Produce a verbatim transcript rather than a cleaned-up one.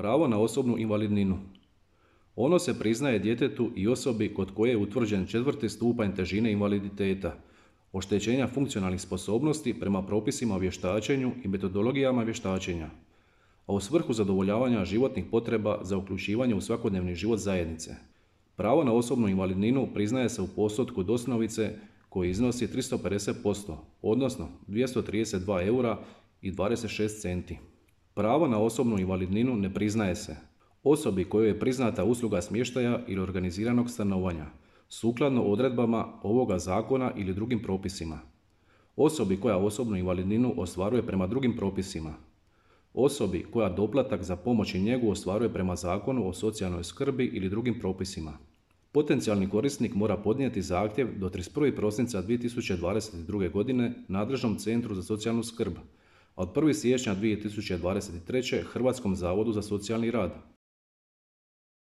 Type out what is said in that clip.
Pravo na osobnu invalidninu. Ono se priznaje djetetu i osobi kod koje je utvrđen četvrti stupanj težine invaliditeta, oštećenja funkcionalnih sposobnosti prema propisima o vještačenju i metodologijama vještačenja, a u svrhu zadovoljavanja životnih potreba za uključivanje u svakodnevni život zajednice. Pravo na osobnu invalidninu priznaje se u postotku od osnovice koji iznosi tristo pedeset posto, odnosno dvjesto trideset dva eura i dvadeset šest centi. Pravo na osobnu invalidninu ne priznaje se osobi kojoj je priznata usluga smještaja ili organiziranog stanovanja, sukladno odredbama ovoga zakona ili drugim propisima. Osobi koja osobnu invalidninu ostvaruje prema drugim propisima. Osobi koja doplatak za pomoć i njegu ostvaruje prema Zakonu o socijalnoj skrbi ili drugim propisima. Potencijalni korisnik mora podnijeti zahtjev do trideset prvog prosinca dvije tisuće dvadeset druge. godine nadležnom Centru za socijalnu skrb, a od prvog siječnja dvije tisuće dvadeset treće. Hrvatskom zavodu za socijalni rad.